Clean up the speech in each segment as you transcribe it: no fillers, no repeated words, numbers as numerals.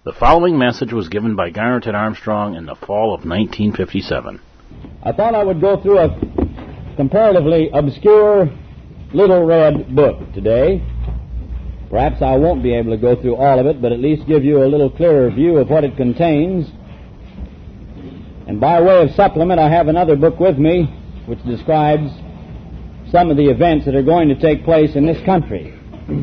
The following message was given by Garner Ted Armstrong in the fall of 1957. I thought I would go through a comparatively obscure little red book today. Perhaps I won't be able to go through all of it, but at least give you a little clearer view of what it contains. And by way of supplement, I have another book with me which describes some of the events that are going to take place in this country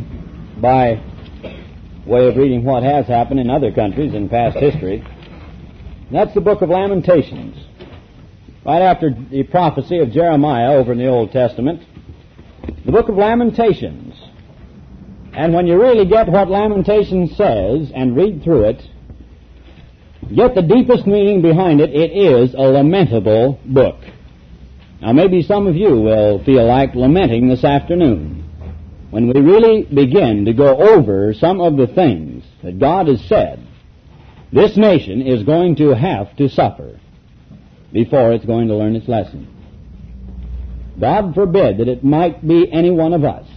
by way of reading what has happened in other countries in past history. That's the book of Lamentations. Right after the prophecy of Jeremiah over in the Old Testament, the book of Lamentations. And when you really get what Lamentations says and read through it, get the deepest meaning behind it, it is a lamentable book. Now maybe some of you will feel like lamenting this afternoon when we really begin to go over some of the things that God has said this nation is going to have to suffer before it's going to learn its lesson. God forbid that it might be any one of us,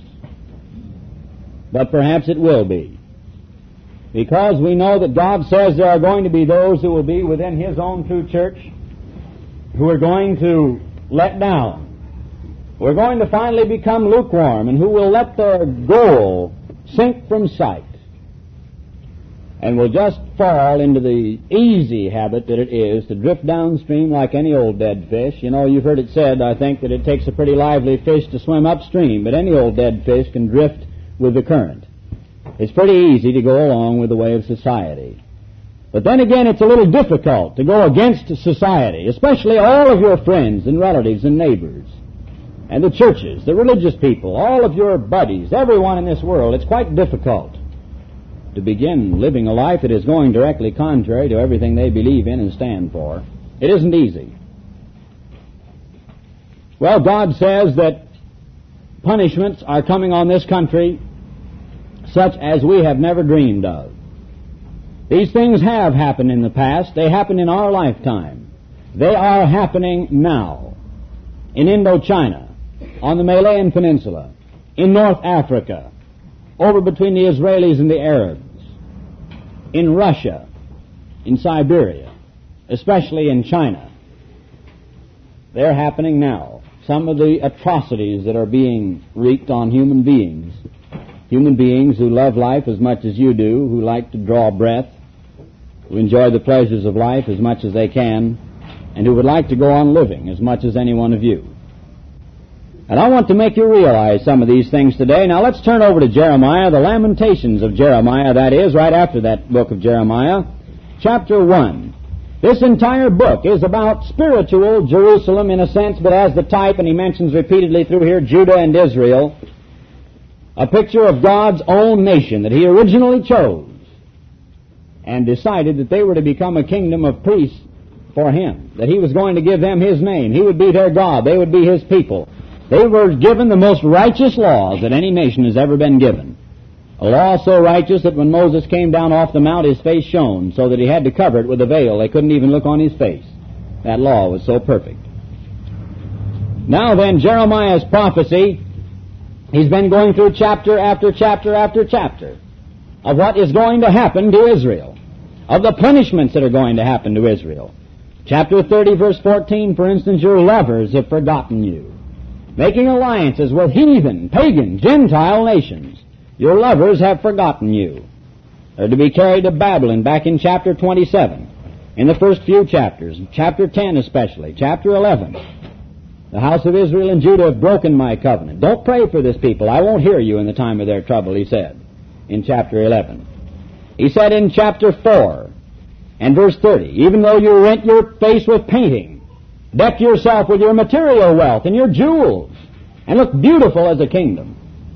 but perhaps it will be. Because we know that God says there are going to be those who will be within His own true church who are going to let down, who are going to finally become lukewarm, and who will let their goal sink from sight and will just fall into the easy habit that it is to drift downstream like any old dead fish. You know, you've heard it said, I think, that it takes a pretty lively fish to swim upstream, but any old dead fish can drift with the current. It's pretty easy to go along with the way of society. But then again, it's a little difficult to go against society, especially all of your friends and relatives and neighbors, and the churches, the religious people, all of your buddies, everyone in this world. It's quite difficult to begin living a life that is going directly contrary to everything they believe in and stand for. It isn't easy. Well, God says that punishments are coming on this country such as we have never dreamed of. These things have happened in the past. They happened in our lifetime. They are happening now in Indochina, on the Malayan Peninsula, in North Africa, over between the Israelis and the Arabs, in Russia, in Siberia, especially in China. They're happening now. Some of the atrocities that are being wreaked on human beings who love life as much as you do, who like to draw breath, who enjoy the pleasures of life as much as they can, and who would like to go on living as much as any one of you. And I want to make you realize some of these things today. Now let's turn over to Jeremiah, the Lamentations of Jeremiah, that is, right after that book of Jeremiah, chapter 1. This entire book is about spiritual Jerusalem in a sense, but as the type, and he mentions repeatedly through here, Judah and Israel, a picture of God's own nation that He originally chose and decided that they were to become a kingdom of priests for Him, that He was going to give them His name. He would be their God. They would be His people. They were given the most righteous laws that any nation has ever been given. A law so righteous that when Moses came down off the mount, his face shone, so that he had to cover it with a veil. They couldn't even look on his face. That law was so perfect. Now then, Jeremiah's prophecy, he's been going through chapter after chapter after chapter of what is going to happen to Israel, of the punishments that are going to happen to Israel. Chapter 30, verse 14, for instance, your lovers have forgotten you, making alliances with heathen, pagan, Gentile nations. Your lovers have forgotten you. They're to be carried to Babylon back in chapter 27, in the first few chapters, chapter 10 especially, chapter 11. The house of Israel and Judah have broken my covenant. Don't pray for this people. I won't hear you in the time of their trouble, he said in chapter 11. He said in chapter 4 and verse 30, even though you rent your face with painting, deck yourself with your material wealth and your jewels, and look beautiful as a kingdom,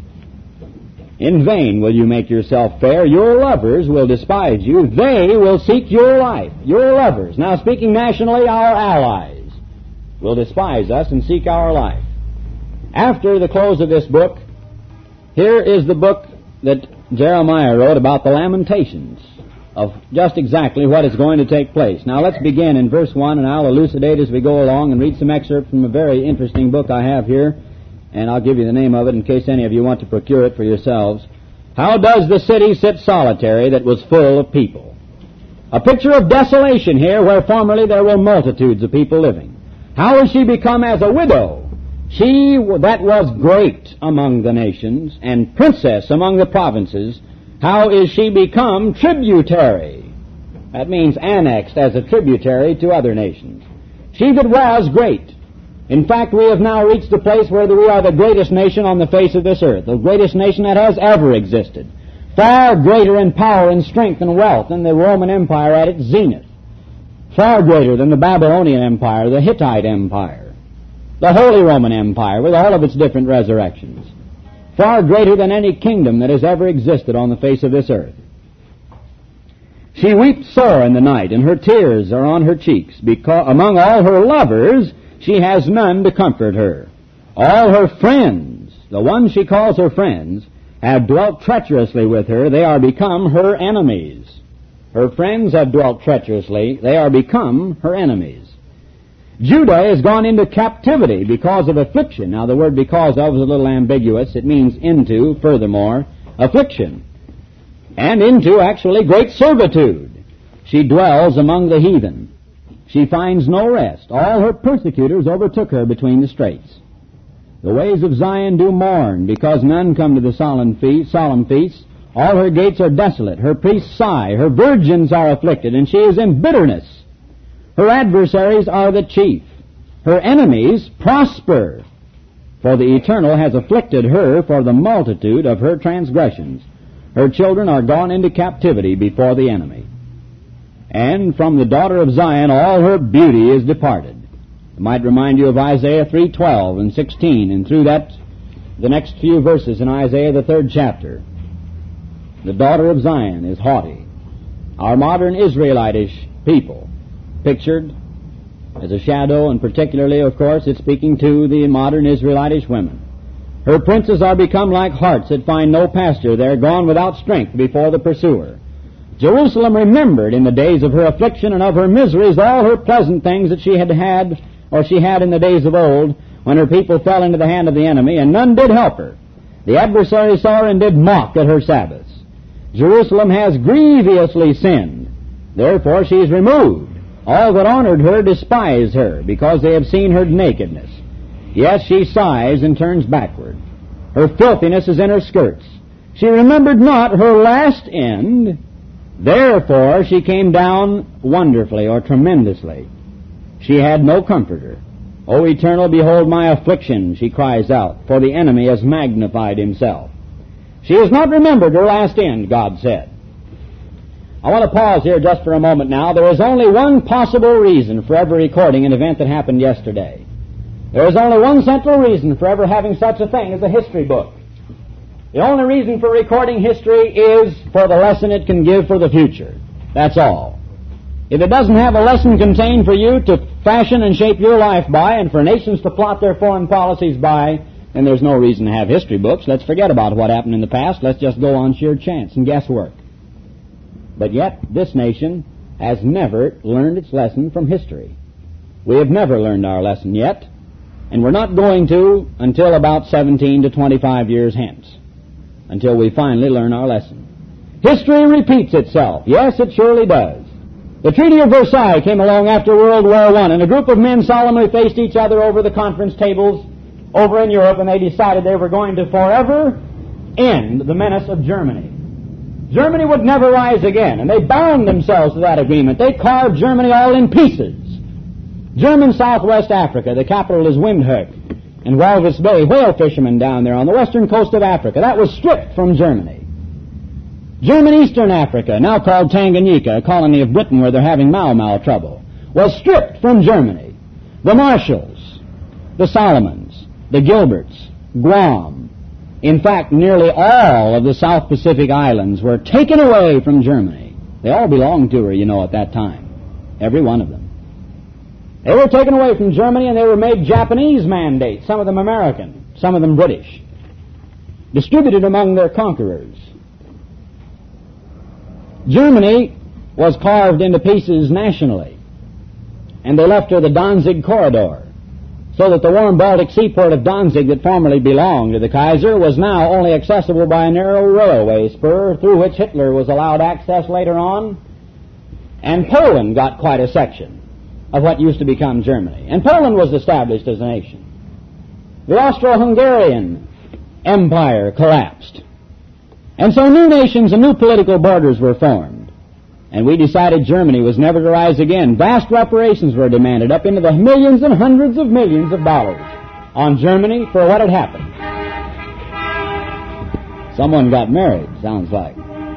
in vain will you make yourself fair. Your lovers will despise you. They will seek your life. Your lovers, now speaking nationally, our allies, will despise us and seek our life. After the close of this book, here is the book that Jeremiah wrote about the Lamentations of just exactly what is going to take place. Now let's begin in verse 1, and I'll elucidate as we go along and read some excerpts from a very interesting book I have here, and I'll give you the name of it in case any of you want to procure it for yourselves. How does the city sit solitary that was full of people? A picture of desolation here where formerly there were multitudes of people living. How is she become as a widow? She that was great among the nations and princess among the provinces, how is she become tributary? That means annexed as a tributary to other nations. She that was great. In fact, we have now reached the place where we are the greatest nation on the face of this earth, the greatest nation that has ever existed. Far greater in power and strength and wealth than the Roman Empire at its zenith. Far greater than the Babylonian Empire, the Hittite Empire, the Holy Roman Empire with all of its different resurrections. Far greater than any kingdom that has ever existed on the face of this earth. She weeps sore in the night, and her tears are on her cheeks, because among all her lovers she has none to comfort her. All her friends, the ones she calls her friends, have dwelt treacherously with her. They are become her enemies. Her friends have dwelt treacherously. They are become her enemies. Judah has gone into captivity because of affliction. Now, the word because of is a little ambiguous. It means into, furthermore, affliction. And into, actually, great servitude. She dwells among the heathen. She finds no rest. All her persecutors overtook her between the straits. The ways of Zion do mourn, because none come to the solemn feast. All her gates are desolate. Her priests sigh. Her virgins are afflicted, and she is in bitterness. Her adversaries are the chief. Her enemies prosper. For the Eternal has afflicted her for the multitude of her transgressions. Her children are gone into captivity before the enemy. And from the daughter of Zion all her beauty is departed. I might remind you of Isaiah 3:12 and 16, and through that, the next few verses in Isaiah, the 3rd chapter. The daughter of Zion is haughty. Our modern Israelitish people, pictured as a shadow, and particularly, of course, it's speaking to the modern Israelitish women. Her princes are become like harts that find no pasture. They're gone without strength before the pursuer. Jerusalem remembered in the days of her affliction and of her miseries all her pleasant things that she had in the days of old, when her people fell into the hand of the enemy, and none did help her. The adversary saw her and did mock at her Sabbaths. Jerusalem has grievously sinned. Therefore she is removed. All that honored her despise her, because they have seen her nakedness. Yes, she sighs and turns backward. Her filthiness is in her skirts. She remembered not her last end. Therefore she came down wonderfully or tremendously. She had no comforter. O Eternal, behold my affliction, she cries out, for the enemy has magnified himself. She has not remembered her last end, God said. I want to pause here just for a moment now. There is only one possible reason for ever recording an event that happened yesterday. There is only one central reason for ever having such a thing as a history book. The only reason for recording history is for the lesson it can give for the future. That's all. If it doesn't have a lesson contained for you to fashion and shape your life by, and for nations to plot their foreign policies by, then there's no reason to have history books. Let's forget about what happened in the past. Let's just go on sheer chance and guesswork. But yet, this nation has never learned its lesson from history. We have never learned our lesson yet, and we're not going to until about 17 to 25 years hence, until we finally learn our lesson. History repeats itself. Yes, it surely does. The Treaty of Versailles came along after World War I, and a group of men solemnly faced each other over the conference tables over in Europe, and they decided they were going to forever end the menace of Germany. Germany would never rise again, and they bound themselves to that agreement. They carved Germany all in pieces. German Southwest Africa, the capital is Windhoek, in Walvis Bay, whale fishermen down there on the western coast of Africa. That was stripped from Germany. German Eastern Africa, now called Tanganyika, a colony of Britain where they're having Mau trouble, was stripped from Germany. The Marshalls, the Solomons, the Gilberts, Guam, in fact, nearly all of the South Pacific Islands were taken away from Germany. They all belonged to her, at that time. Every one of them. They were taken away from Germany and they were made Japanese mandates, some of them American, some of them British, distributed among their conquerors. Germany was carved into pieces nationally, and they left her the Danzig Corridor, so that the warm Baltic seaport of Danzig that formerly belonged to the Kaiser was now only accessible by a narrow railway spur through which Hitler was allowed access later on And Poland got quite a section of what used to become Germany. And Poland was established as a nation. The Austro-Hungarian Empire collapsed. And so new nations and new political borders were formed. And we decided Germany was never to rise again. Vast reparations were demanded, up into the millions and hundreds of millions of dollars, on Germany for what had happened. Someone got married, sounds like.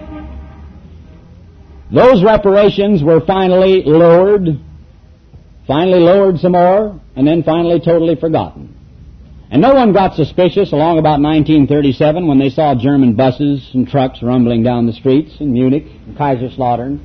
Those reparations were finally lowered some more, and then finally totally forgotten. And no one got suspicious along about 1937 when they saw German buses and trucks rumbling down the streets in Munich and Kaiserslautern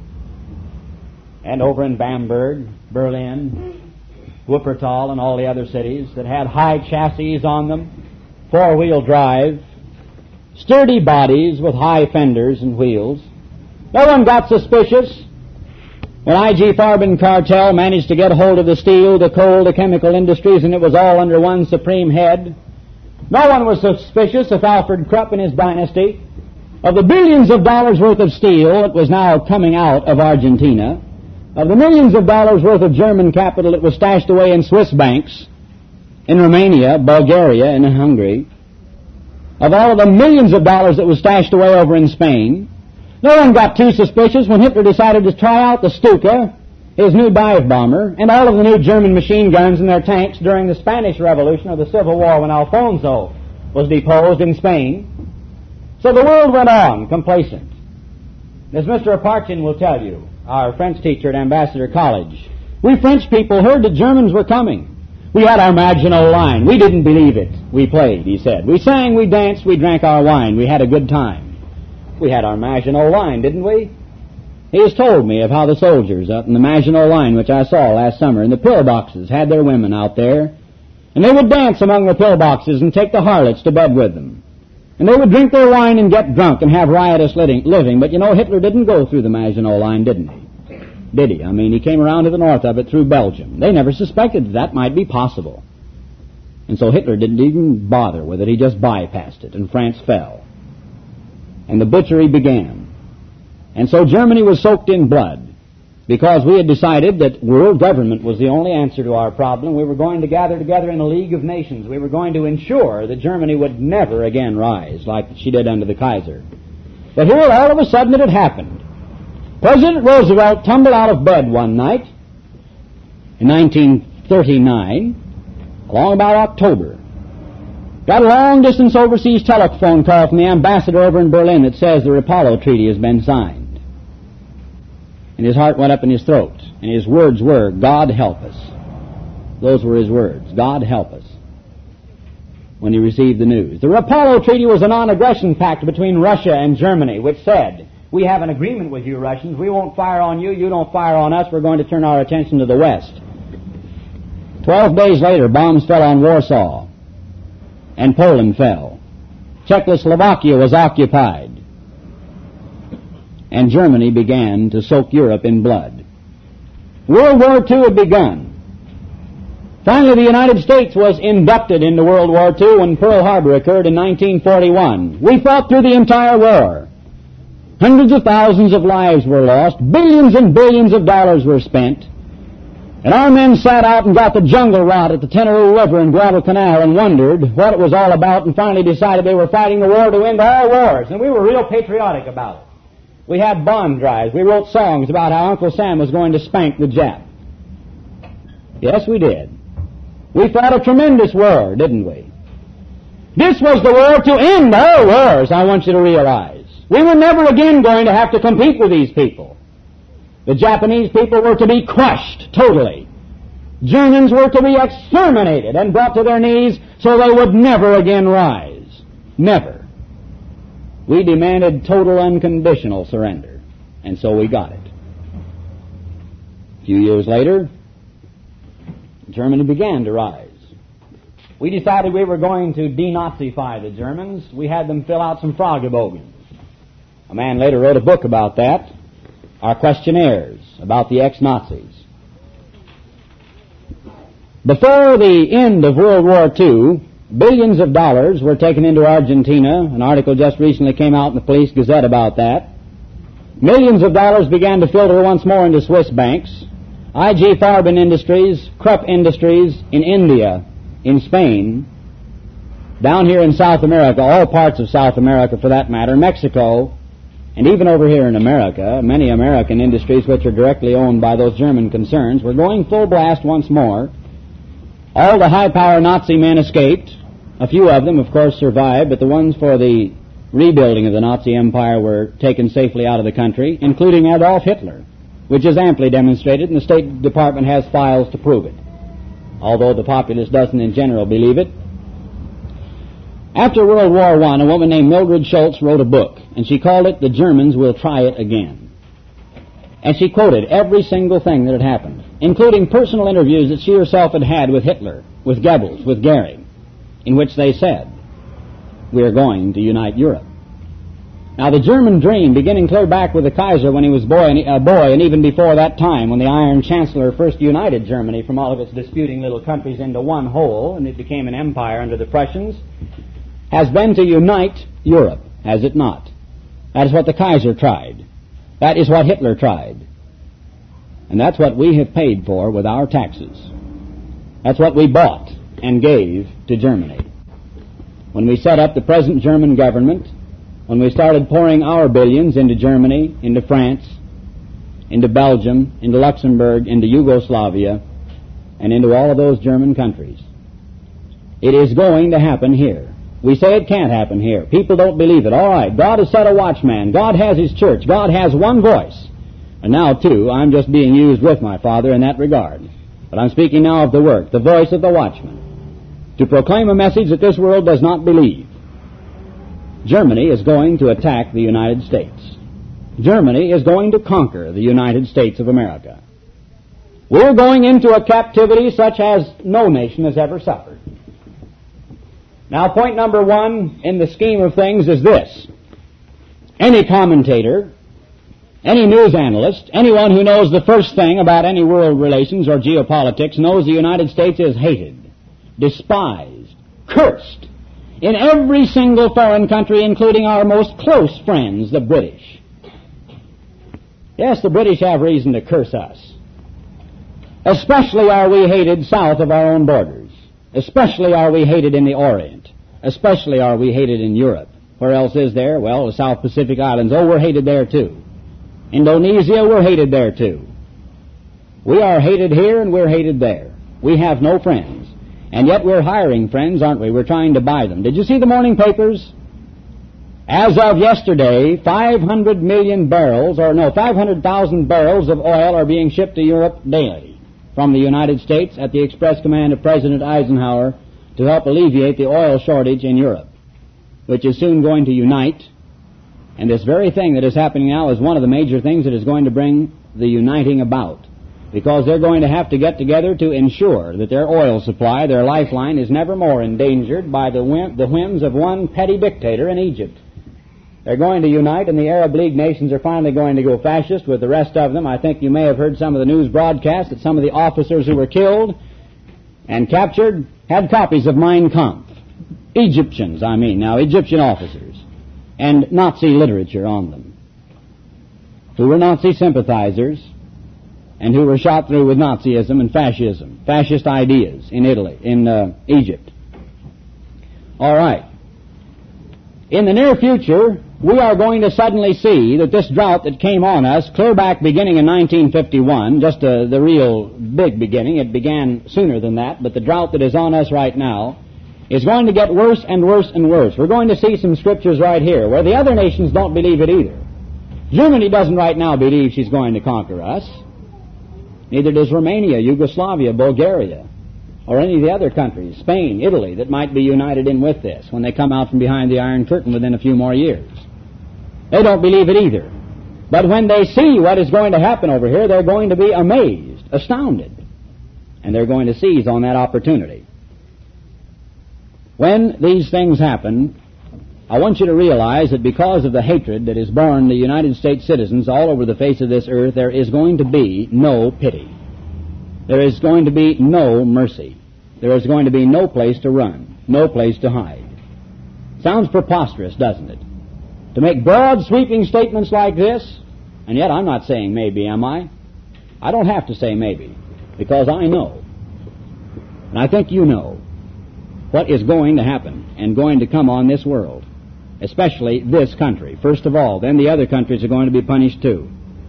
and over in Bamberg, Berlin, Wuppertal, and all the other cities that had high chassis on them, four-wheel drive, sturdy bodies with high fenders and wheels. No one got suspicious when I.G. Farben cartel managed to get a hold of the steel, the coal, the chemical industries, and it was all under one supreme head. No one was suspicious if Alfred Krupp and his dynasty, of the billions of dollars worth of steel that was now coming out of Argentina, of the millions of dollars worth of German capital that was stashed away in Swiss banks, in Romania, Bulgaria, and Hungary, of all of the millions of dollars that was stashed away over in Spain. No one got too suspicious when Hitler decided to try out the Stuka, his new dive bomber, and all of the new German machine guns and their tanks during the Spanish Revolution or the Civil War when Alfonso was deposed in Spain. So the world went on, complacent. As Mr. Aparchin will tell you, our French teacher at Ambassador College, we French people heard that Germans were coming. We had our Maginot Line. We didn't believe it. We played, he said. We sang, we danced, we drank our wine. We had a good time. We had our Maginot Line, didn't we? He has told me of how the soldiers up in the Maginot Line, which I saw last summer, in the pillboxes, had their women out there. And they would dance among the pillboxes and take the harlots to bed with them. And they would drink their wine and get drunk and have riotous living. But you know, Hitler didn't go through the Maginot Line, didn't he? Did he? I mean, he came around to the north of it through Belgium. They never suspected that might be possible. And so Hitler didn't even bother with it. He just bypassed it, and France fell. And the butchery began. And so Germany was soaked in blood because we had decided that world government was the only answer to our problem. We were going to gather together in a League of Nations. We were going to ensure that Germany would never again rise like she did under the Kaiser. But here, all of a sudden, it had happened. President Roosevelt tumbled out of bed one night in 1939, along about October. Got a long-distance overseas telephone call from the ambassador over in Berlin that says the Rapallo Treaty has been signed. And his heart went up in his throat. And his words were, God help us. Those were his words, God help us, when he received the news. The Rapallo Treaty was a non-aggression pact between Russia and Germany, which said, we have an agreement with you Russians. We won't fire on you. You don't fire on us. We're going to turn our attention to the West. 12 days later, bombs fell on Warsaw. And Poland fell. Czechoslovakia was occupied. And Germany began to soak Europe in blood. World War II had begun. Finally, the United States was inducted into World War II when Pearl Harbor occurred in 1941. We fought through the entire war. Hundreds of thousands of lives were lost. Billions and billions of dollars were spent. And our men sat out and got the jungle rot at the Tenerife River and Guadalcanal and wondered what it was all about, and finally decided they were fighting the war to end all wars. And we were real patriotic about it. We had bond drives. We wrote songs about how Uncle Sam was going to spank the Jap. Yes, we did. We fought a tremendous war, didn't we? This was the war to end all wars, I want you to realize. We were never again going to have to compete with these people. The Japanese people were to be crushed totally. Germans were to be exterminated and brought to their knees so they would never again rise. Never. We demanded total unconditional surrender, and so we got it. A few years later, Germany began to rise. We decided we were going to denazify the Germans. We had them fill out some Fragebogans. A man later wrote a book about that. Our questionnaires about the ex-Nazis. Before the end of World War II, billions of dollars were taken into Argentina. An article just recently came out in the Police Gazette about that. Millions of dollars began to filter once more into Swiss banks. IG Farben Industries, Krupp Industries in India, in Spain, down here in South America, all parts of South America for that matter, Mexico, and even over here in America, many American industries which are directly owned by those German concerns were going full blast once more. All the high-power Nazi men escaped. A few of them, of course, survived, but the ones for the rebuilding of the Nazi Empire were taken safely out of the country, including Adolf Hitler, which is amply demonstrated, and the State Department has files to prove it, although the populace doesn't in general believe it. After World War I, a woman named Mildred Schultz wrote a book, and she called it The Germans Will Try It Again. And she quoted every single thing that had happened, including personal interviews that she herself had had with Hitler, with Goebbels, with Goering, in which they said, "We are going to unite Europe." Now, the German dream, beginning clear back with the Kaiser when he was a boy, and even before that time, when the Iron Chancellor first united Germany from all of its disputing little countries into one whole, and it became an empire under the Prussians, has been to unite Europe, has it not? That is what the Kaiser tried. That is what Hitler tried. And that's what we have paid for with our taxes. That's what we bought and gave to Germany. When we set up the present German government, when we started pouring our billions into Germany, into France, into Belgium, into Luxembourg, into Yugoslavia, and into all of those German countries. It is going to happen here. We say it can't happen here. People don't believe it. All right, God has set a watchman. God has His church. God has one voice. And now, too, I'm just being used with my Father in that regard. But I'm speaking now of the work, the voice of the watchman, to proclaim a message that this world does not believe. Germany is going to attack the United States. Germany is going to conquer the United States of America. We're going into a captivity such as no nation has ever suffered. Now, point number one in the scheme of things is this. Any commentator, any news analyst, anyone who knows the first thing about any world relations or geopolitics knows the United States is hated, despised, cursed in every single foreign country, including our most close friends, the British. Yes, the British have reason to curse us. Especially are we hated south of our own borders. Especially are we hated in the Orient. Especially are we hated in Europe. Where else is there? Well, the South Pacific Islands. Oh, we're hated there too. Indonesia, we're hated there too. We are hated here and we're hated there. We have no friends. And yet we're hiring friends, aren't we? We're trying to buy them. Did you see the morning papers? As of yesterday, 500,000 barrels of oil are being shipped to Europe daily from the United States at the express command of President Eisenhower to help alleviate the oil shortage in Europe, which is soon going to unite. And this very thing that is happening now is one of the major things that is going to bring the uniting about, because they're going to have to get together to ensure that their oil supply, their lifeline, is never more endangered by the whims of one petty dictator in Egypt. They're going to unite, and the Arab League nations are finally going to go fascist with the rest of them. I think you may have heard some of the news broadcasts that some of the officers who were killed and captured had copies of Mein Kampf. Egyptian officers, and Nazi literature on them, who were Nazi sympathizers and who were shot through with Nazism and fascism, fascist ideas in Egypt. All right. In the near future, we are going to suddenly see that this drought that came on us clear back beginning in 1951, just the real big beginning, it began sooner than that, but the drought that is on us right now is going to get worse and worse and worse. We're going to see some scriptures right here where the other nations don't believe it either. Germany doesn't right now believe she's going to conquer us. Neither does Romania, Yugoslavia, Bulgaria, or any of the other countries, Spain, Italy, that might be united in with this when they come out from behind the Iron Curtain within a few more years. They don't believe it either. But when they see what is going to happen over here, they're going to be amazed, astounded, and they're going to seize on that opportunity. When these things happen, I want you to realize that because of the hatred that is born the United States citizens all over the face of this earth, there is going to be no pity. There is going to be no mercy. There is going to be no place to run, no place to hide. Sounds preposterous, doesn't it? To make broad, sweeping statements like this, And yet I'm not saying maybe, am I? I don't have to say maybe, because I know, and I think you know, what is going to happen and going to come on this world, especially this country, first of all. Then the other countries are going to be punished too.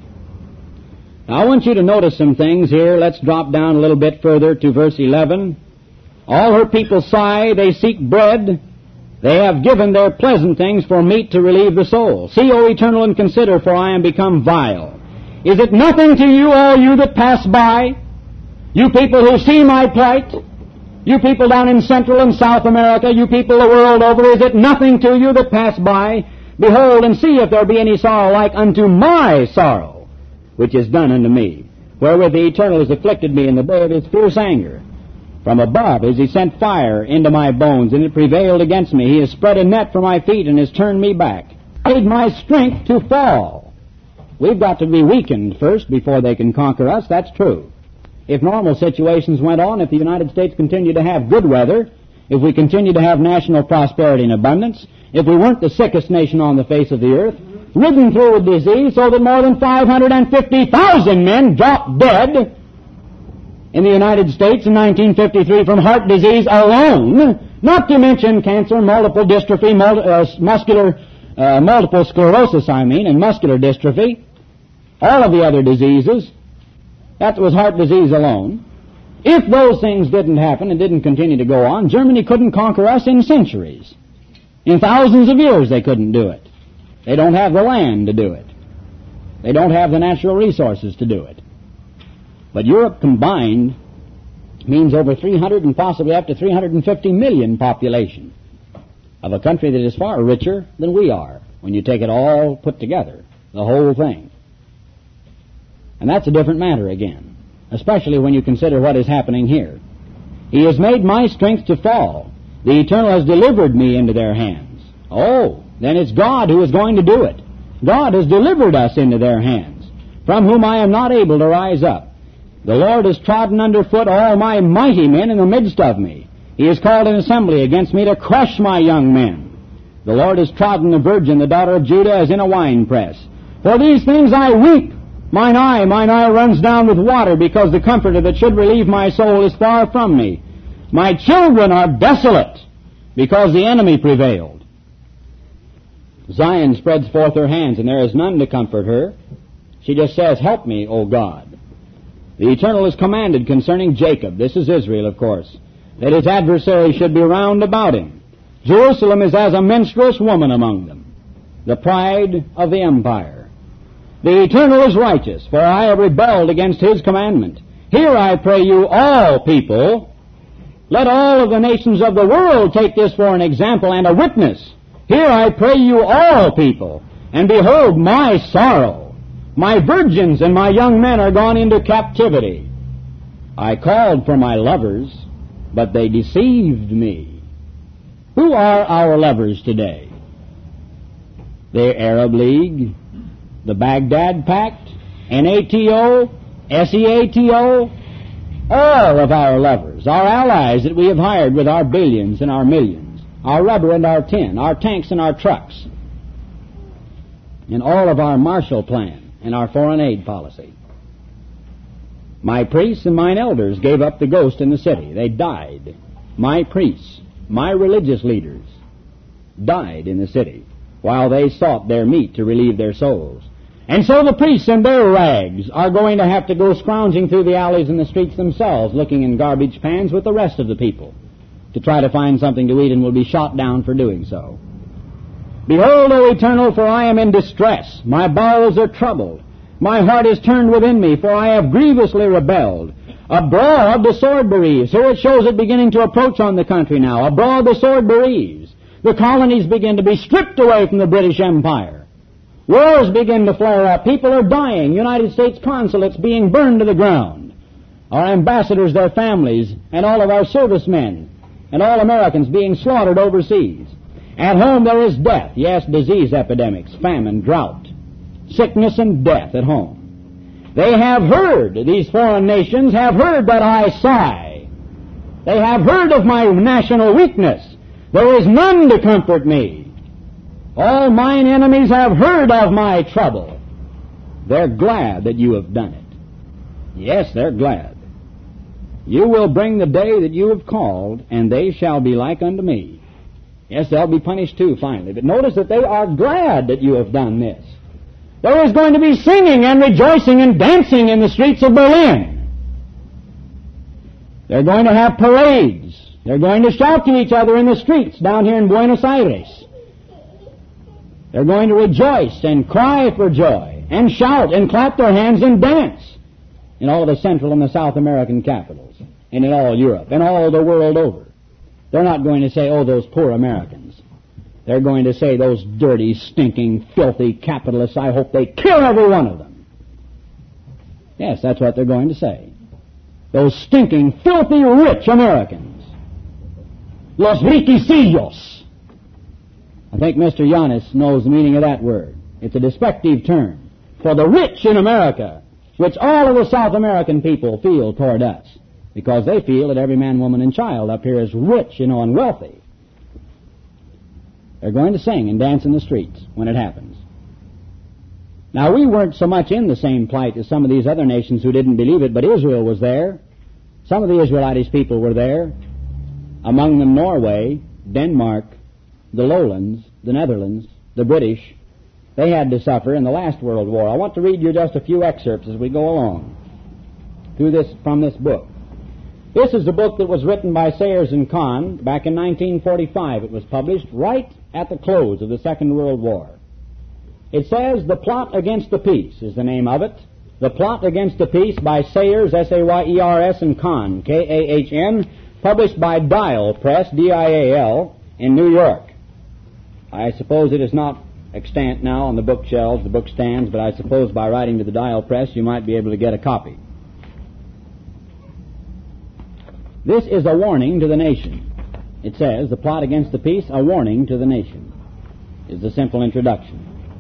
Now I want you to notice some things here. Let's drop down a little bit further to verse 11. All her people sigh, they seek bread. They have given their pleasant things for meat to relieve the soul. See, O Eternal, and consider, for I am become vile. Is it nothing to you, all you that pass by? You people who see my plight? You people down in Central and South America? You people the world over? Is it nothing to you that pass by? Behold, and see if there be any sorrow like unto my sorrow, which is done unto me, wherewith the Eternal has afflicted me in the day of his fierce anger. From above has he sent fire into my bones, and it prevailed against me. He has spread a net for my feet, and has turned me back, made my strength to fall. We've got to be weakened first before they can conquer us. That's true. If normal situations went on, if the United States continued to have good weather, if we continued to have national prosperity and abundance, if we weren't the sickest nation on the face of the earth, ridden through with disease so that more than 550,000 men dropped dead in the United States in 1953 from heart disease alone, not to mention cancer, multiple dystrophy, multiple sclerosis, and muscular dystrophy, all of the other diseases. That was heart disease alone. If those things didn't happen and didn't continue to go on, Germany couldn't conquer us in centuries. In thousands of years they couldn't do it. They don't have the land to do it. They don't have the natural resources to do it. But Europe combined means over 300 and possibly up to 350 million population of a country that is far richer than we are when you take it all put together, the whole thing. And that's a different matter again, especially when you consider what is happening here. He has made my strength to fall. The Eternal has delivered me into their hands. Oh, then it's God who is going to do it. God has delivered us into their hands, from whom I am not able to rise up. The Lord has trodden underfoot all my mighty men in the midst of me. He has called an assembly against me to crush my young men. The Lord has trodden the virgin, the daughter of Judah, as in a winepress. For these things I weep. Mine eye runs down with water, because the Comforter that should relieve my soul is far from me. My children are desolate, because the enemy prevailed. Zion spreads forth her hands, and there is none to comfort her. She just says, help me, O God. The Eternal has commanded concerning Jacob, this is Israel, of course, that his adversaries should be round about him. Jerusalem is as a menstruous woman among them, the pride of the empire. The Eternal is righteous, for I have rebelled against his commandment. Hear, I pray you, all people. Let all of the nations of the world take this for an example and a witness. Hear, I pray you, all people, and behold my sorrow. My virgins and my young men are gone into captivity. I called for my lovers, but they deceived me. Who are our lovers today? The Arab League, the Baghdad Pact, NATO, SEATO, all of our lovers, our allies that we have hired with our billions and our millions, our rubber and our tin, our tanks and our trucks, and all of our Marshall Plan and our foreign aid policy. My priests and mine elders gave up the ghost in the city. They died. My priests, my religious leaders, died in the city while they sought their meat to relieve their souls. And so the priests in their rags are going to have to go scrounging through the alleys and the streets themselves, looking in garbage pans with the rest of the people, to try to find something to eat, and will be shot down for doing so. Behold, O Eternal, for I am in distress. My bowels are troubled. My heart is turned within me, for I have grievously rebelled. Abroad the sword bereaves. Here it shows it beginning to approach on the country now. Abroad the sword bereaves. The colonies begin to be stripped away from the British Empire. Wars begin to flare up. People are dying. United States consulates being burned to the ground. Our ambassadors, their families, and all of our servicemen, and all Americans being slaughtered overseas. At home there is death. Yes, disease epidemics, famine, drought, sickness and death at home. They have heard, these foreign nations have heard that I sigh. They have heard of my national weakness. There is none to comfort me. All mine enemies have heard of my trouble. They're glad that you have done it. Yes, they're glad. You will bring the day that you have called, and they shall be like unto me. Yes, they'll be punished too, finally. But notice that they are glad that you have done this. There is going to be singing and rejoicing and dancing in the streets of Berlin. They're going to have parades. They're going to shout to each other in the streets down here in Buenos Aires. They're going to rejoice and cry for joy and shout and clap their hands and dance in all of the Central and the South American capitals and in all Europe and all the world over. They're not going to say, oh, those poor Americans. They're going to say, those dirty, stinking, filthy capitalists, I hope they kill every one of them. Yes, that's what they're going to say. Those stinking, filthy, rich Americans. Los riquicillos. I think Mr. Yanis knows the meaning of that word. It's a despective term for the rich in America, which all of the South American people feel toward us, because they feel that every man, woman, and child up here is rich, and wealthy. They're going to sing and dance in the streets when it happens. Now, we weren't so much in the same plight as some of these other nations who didn't believe it, but Israel was there. Some of the Israelitish people were there. Among them, Norway, Denmark, the Lowlands, the Netherlands, the British. They had to suffer in the last World War. I want to read you just a few excerpts as we go along from this book. This is a book that was written by Sayers and Kahn back in 1945. It was published right at the close of the Second World War. It says, The Plot Against the Peace is the name of it. The Plot Against the Peace by Sayers, S-A-Y-E-R-S, and Kahn, K-A-H-N, published by Dial Press, D-I-A-L, in New York. I suppose it is not extant now on the bookshelves, the book stands, but I suppose by writing to the Dial Press you might be able to get a copy. This is a warning to the nation. It says, The Plot Against the Peace, a warning to the nation, is the simple introduction.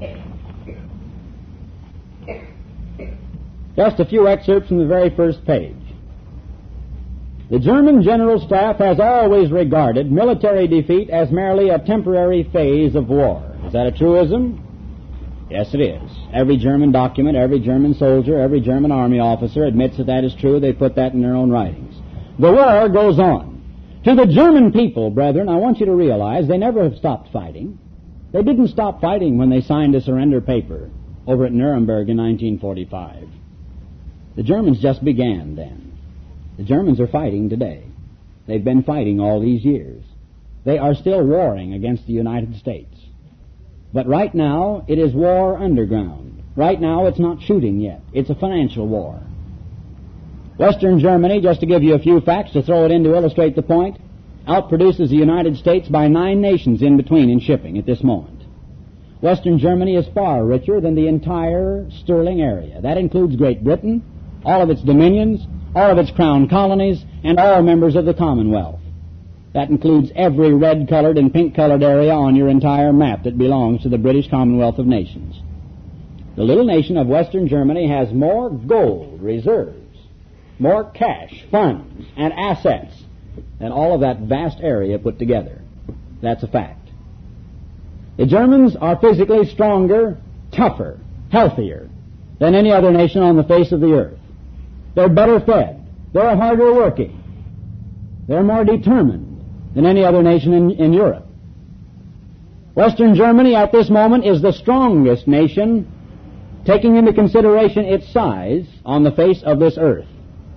Just a few excerpts from the very first page. The German General Staff has always regarded military defeat as merely a temporary phase of war. Is that a truism? Yes, it is. Every German document, every German soldier, every German army officer admits that that is true. They put that in their own writings. The war goes on. To the German people, brethren, I want you to realize they never have stopped fighting. They didn't stop fighting when they signed a surrender paper over at Nuremberg in 1945. The Germans just began then. The Germans are fighting today. They've been fighting all these years. They are still warring against the United States. But right now, it is war underground. Right now, it's not shooting yet. It's a financial war. Western Germany, just to give you a few facts to throw it in to illustrate the point, outproduces the United States by 9 nations in between in shipping at this moment. Western Germany is far richer than the entire sterling area. That includes Great Britain, all of its dominions, all of its crown colonies, and all members of the Commonwealth. That includes every red-colored and pink-colored area on your entire map that belongs to the British Commonwealth of Nations. The little nation of Western Germany has more gold reserves, more cash, funds, and assets than all of that vast area put together. That's a fact. The Germans are physically stronger, tougher, healthier than any other nation on the face of the earth. They're better fed. They're harder working. They're more determined than any other nation in Europe. Western Germany at this moment is the strongest nation, taking into consideration its size on the face of this earth.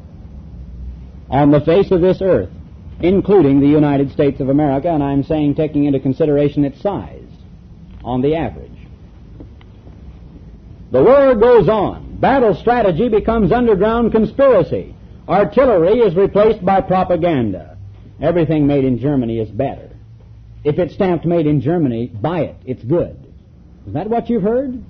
On the face of this earth, including the United States of America, and I'm saying taking into consideration its size on the average. The war goes on. Battle strategy becomes underground conspiracy. Artillery is replaced by propaganda. Everything made in Germany is better. If it's stamped made in Germany, buy it. It's good. Is that what you've heard?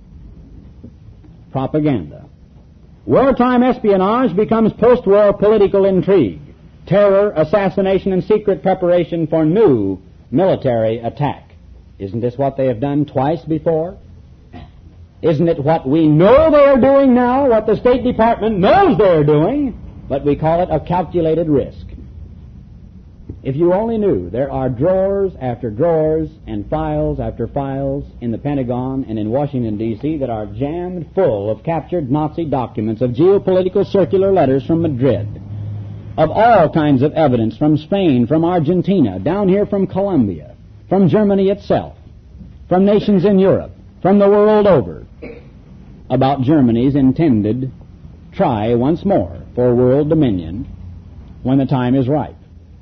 Propaganda. Wartime espionage becomes post-war political intrigue, terror, assassination, and secret preparation for new military attack. Isn't this what they have done twice before? Isn't it what we know they are doing now, what the State Department knows they are doing, but we call it a calculated risk? If you only knew, there are drawers after drawers and files after files in the Pentagon and in Washington, D.C. that are jammed full of captured Nazi documents, of geopolitical circular letters from Madrid, of all kinds of evidence from Spain, from Argentina, down here from Colombia, from Germany itself, from nations in Europe, from the world over, about Germany's intended try once more for world dominion when the time is ripe.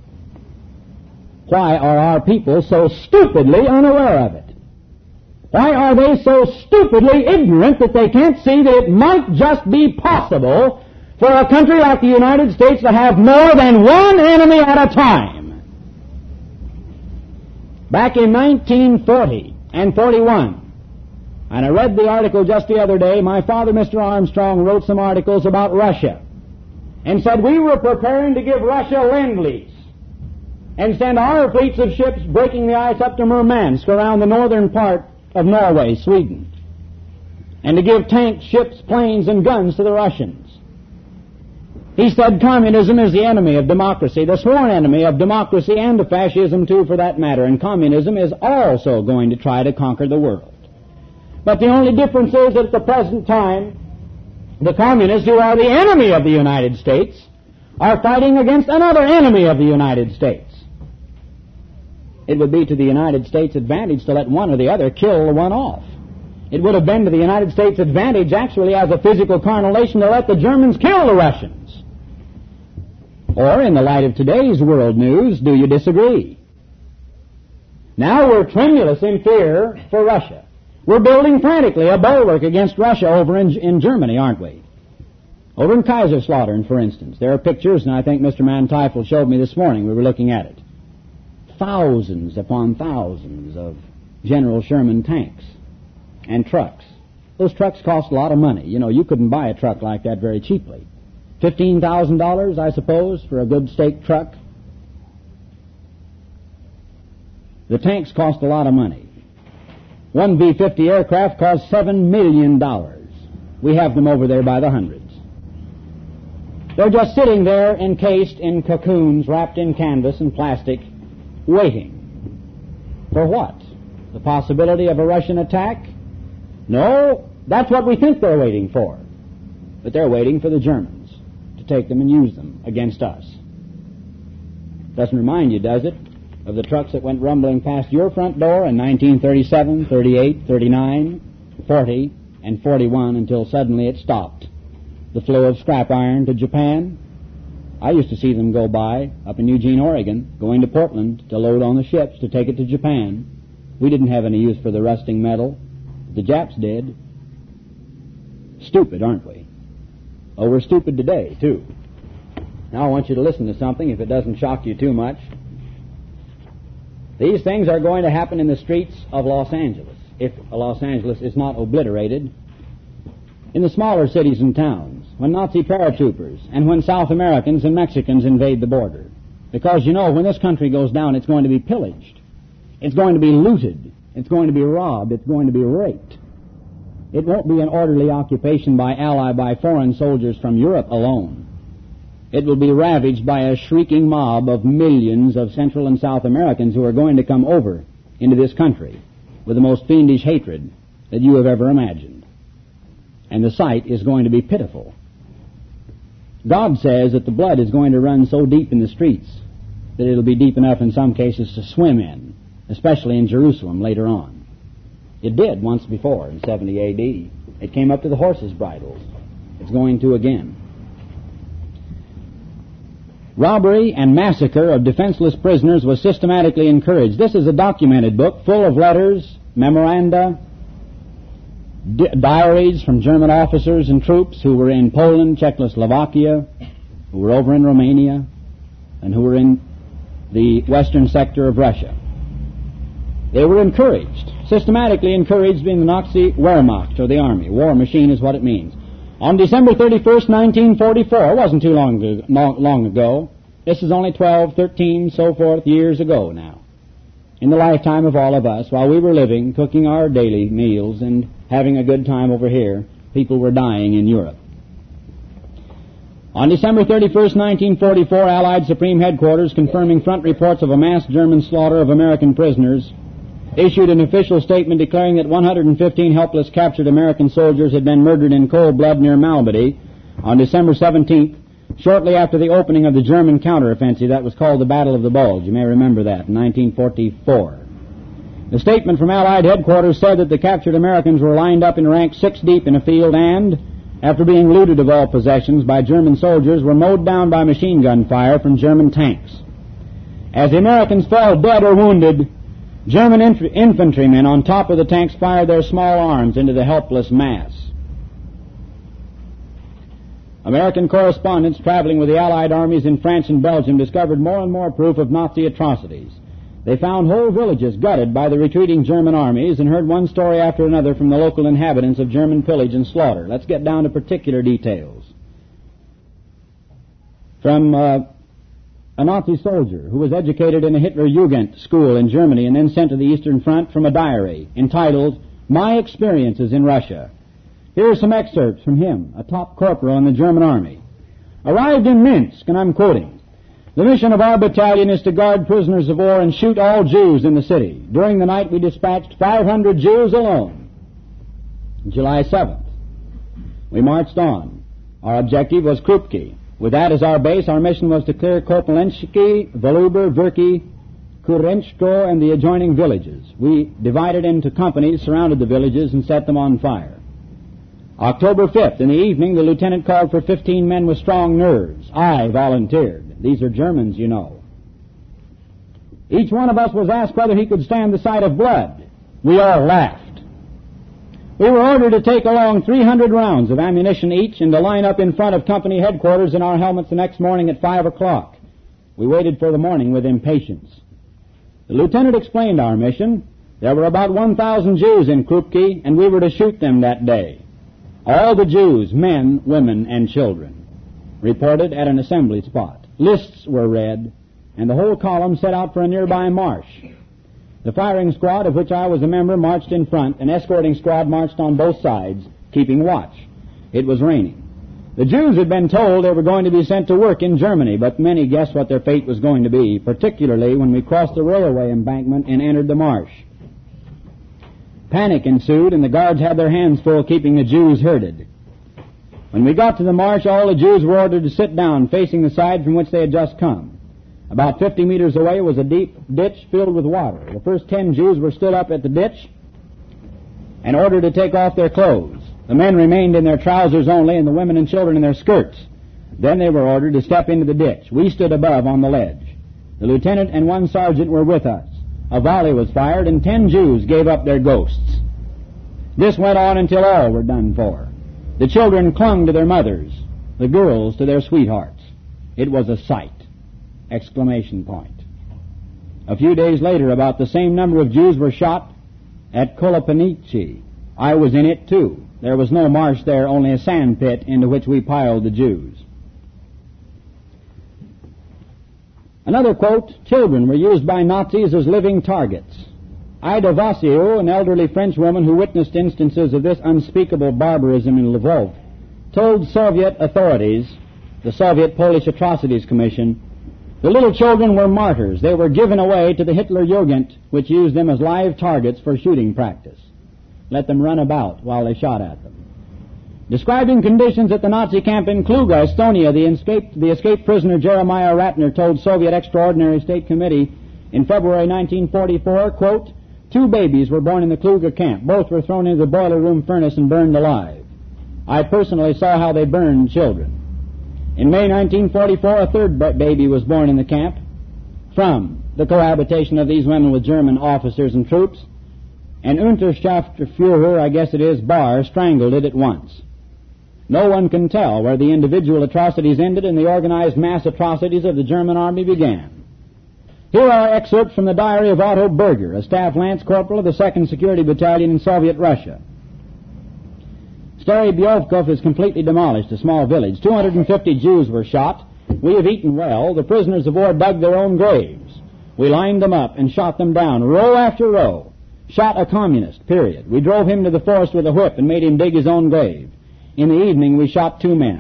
Why are our people so stupidly unaware of it? Why are they so stupidly ignorant that they can't see that it might just be possible for a country like the United States to have more than one enemy at a time? Back in 1940 and 41, and I read the article just the other day, my father, Mr. Armstrong, wrote some articles about Russia and said we were preparing to give Russia Lend-Lease and send our fleets of ships breaking the ice up to Murmansk around the northern part of Norway, Sweden, and to give tanks, ships, planes, and guns to the Russians. He said communism is the enemy of democracy, the sworn enemy of democracy and of fascism too, for that matter, and communism is also going to try to conquer the world. But the only difference is that at the present time, the communists, who are the enemy of the United States, are fighting against another enemy of the United States. It would be to the United States' advantage to let one or the other kill the one off. It would have been to the United States' advantage, actually, as a physical carnal nation, to let the Germans kill the Russians. Or, in the light of today's world news, do you disagree? Now we're tremulous in fear for Russia. We're building frantically a bulwark against Russia over in Germany, aren't we? Over in Kaiserslautern, for instance. There are pictures, and I think Mr. Manteuffel showed me this morning. We were looking at it. Thousands upon thousands of General Sherman tanks and trucks. Those trucks cost a lot of money. You know, you couldn't buy a truck like that very cheaply. $15,000, I suppose, for a good stake truck. The tanks cost a lot of money. One B-50 aircraft cost $7 million. We have them over there by the hundreds. They're just sitting there encased in cocoons, wrapped in canvas and plastic, waiting. For what? The possibility of a Russian attack? No, that's what we think they're waiting for. But they're waiting for the Germans to take them and use them against us. Doesn't remind you, does it, of the trucks that went rumbling past your front door in 1937, 38, 39, 40, and 41 until suddenly it stopped. The flow of scrap iron to Japan. I used to see them go by up in Eugene, Oregon, going to Portland to load on the ships to take it to Japan. We didn't have any use for the rusting metal. The Japs did. Stupid, aren't we? Oh, we're stupid today, too. Now I want you to listen to something, if it doesn't shock you too much. These things are going to happen in the streets of Los Angeles, if Los Angeles is not obliterated. In the smaller cities and towns, when Nazi paratroopers and when South Americans and Mexicans invade the border. Because, you know, when this country goes down, it's going to be pillaged. It's going to be looted. It's going to be robbed. It's going to be raped. It won't be an orderly occupation by foreign soldiers from Europe alone. It will be ravaged by a shrieking mob of millions of Central and South Americans who are going to come over into this country with the most fiendish hatred that you have ever imagined. And the sight is going to be pitiful. God says that the blood is going to run so deep in the streets that it'll be deep enough in some cases to swim in, especially in Jerusalem later on. It did once before in 70 A.D. It came up to the horses' bridles. It's going to again. Robbery and massacre of defenseless prisoners was systematically encouraged. This is a documented book full of letters, memoranda, diaries from German officers and troops who were in Poland, Czechoslovakia, who were over in Romania, and who were in the western sector of Russia. They were encouraged, systematically encouraged in the Nazi Wehrmacht, or the army. War machine is what it means. On December 31st, 1944, it wasn't too long ago. This is only 12, 13, so forth years ago now. In the lifetime of all of us, while we were living, cooking our daily meals and having a good time over here, people were dying in Europe. On December 31st, 1944, Allied Supreme Headquarters, confirming front reports of a mass German slaughter of American prisoners, issued an official statement declaring that 115 helpless captured American soldiers had been murdered in cold blood near Malmedy on December 17th, shortly after the opening of the German counteroffensive that was called the Battle of the Bulge. You may remember that, in 1944. The statement from Allied headquarters said that the captured Americans were lined up in ranks 6 deep in a field and, after being looted of all possessions by German soldiers, were mowed down by machine gun fire from German tanks. As the Americans fell dead or wounded, German infantrymen on top of the tanks fired their small arms into the helpless mass. American correspondents traveling with the Allied armies in France and Belgium discovered more and more proof of Nazi atrocities. They found whole villages gutted by the retreating German armies and heard one story after another from the local inhabitants of German pillage and slaughter. Let's get down to particular details. From a Nazi soldier who was educated in a Hitler Jugend school in Germany and then sent to the Eastern Front, from a diary entitled, "My Experiences in Russia." Here are some excerpts from him, a top corporal in the German army. Arrived in Minsk, and I'm quoting, "The mission of our battalion is to guard prisoners of war and shoot all Jews in the city. During the night we dispatched 500 Jews alone." July 7th. We marched on. Our objective was Krupki. With that as our base, our mission was to clear Kopolensky, Voluber, Verki, Kurenchko, and the adjoining villages. We divided into companies, surrounded the villages, and set them on fire. October 5th, in the evening, the lieutenant called for 15 men with strong nerves. I volunteered. These are Germans, you know. Each one of us was asked whether he could stand the sight of blood. We all laughed. We were ordered to take along 300 rounds of ammunition each and to line up in front of company headquarters in our helmets the next morning at 5 o'clock. We waited for the morning with impatience. The lieutenant explained our mission. There were about 1,000 Jews in Krupki, and we were to shoot them that day. All the Jews, men, women, and children, reported at an assembly spot. Lists were read, and the whole column set out for a nearby marsh. The firing squad, of which I was a member, marched in front. An escorting squad marched on both sides, keeping watch. It was raining. The Jews had been told they were going to be sent to work in Germany, but many guessed what their fate was going to be, particularly when we crossed the railway embankment and entered the marsh. Panic ensued, and the guards had their hands full keeping the Jews herded. When we got to the marsh, all the Jews were ordered to sit down, facing the side from which they had just come. About 50 meters away was a deep ditch filled with water. The first 10 Jews were stood up at the ditch and ordered to take off their clothes. The men remained in their trousers only, and the women and children in their skirts. Then they were ordered to step into the ditch. We stood above on the ledge. The lieutenant and one sergeant were with us. A volley was fired, and 10 Jews gave up their ghosts. This went on until all were done for. The children clung to their mothers, the girls to their sweethearts. It was a sight! Exclamation point. A few days later, about the same number of Jews were shot at Kolopenichi. I was in it too. There was no marsh there, only a sand pit into which we piled the Jews. Another quote, children were used by Nazis as living targets. Ida Vassiou, an elderly French woman who witnessed instances of this unspeakable barbarism in Lvov, told Soviet authorities, the Soviet Polish Atrocities Commission, the little children were martyrs. They were given away to the Hitler Jugend, which used them as live targets for shooting practice. Let them run about while they shot at them. Describing conditions at the Nazi camp in Kluga, Estonia, the escaped prisoner Jeremiah Ratner told Soviet Extraordinary State Committee in February 1944, quote, 2 babies were born in the Kluga camp. Both were thrown into the boiler room furnace and burned alive. I personally saw how they burned children. In May 1944, a 3rd baby was born in the camp from the cohabitation of these women with German officers and troops, and Unterschaftsführer, I guess it is, Barr, strangled it at once. No one can tell where the individual atrocities ended and the organized mass atrocities of the German army began. Here are excerpts from the diary of Otto Berger, a staff lance corporal of the 2nd Security Battalion in Soviet Russia. Stary Byovkov is completely demolished, a small village. 250 Jews were shot. We have eaten well. The prisoners of war dug their own graves. We lined them up and shot them down, row after row. Shot a communist, period. We drove him to the forest with a whip and made him dig his own grave. In the evening, we shot 2 men.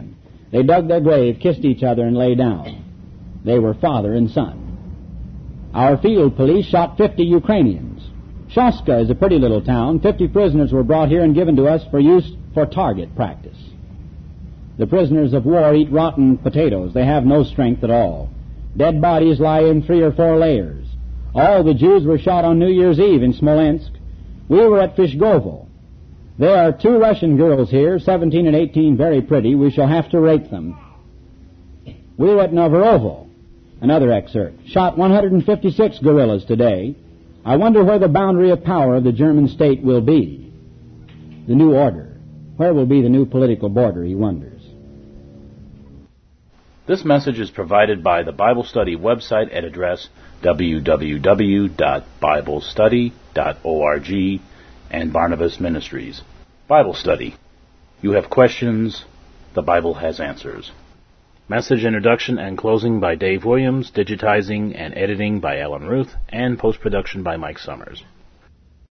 They dug their grave, kissed each other, and lay down. They were father and son. Our field police shot 50 Ukrainians. Shaska is a pretty little town. 50 prisoners were brought here and given to us for use for target practice. The prisoners of war eat rotten potatoes. They have no strength at all. Dead bodies lie in 3 or 4 layers. All the Jews were shot on New Year's Eve in Smolensk. We were at Fishgovo. There are 2 Russian girls here, 17 and 18, very pretty. We shall have to rate them. We were at Novorovo. Another excerpt. Shot 156 guerrillas today. I wonder where the boundary of power of the German state will be. The new order. Where will be the new political border, he wonders. This message is provided by the Bible Study website at address www.biblestudy.org and Barnabas Ministries. Bible Study. You have questions, the Bible has answers. Message introduction and closing by Dave Williams, digitizing and editing by Alan Ruth, and post-production by Mike Summers.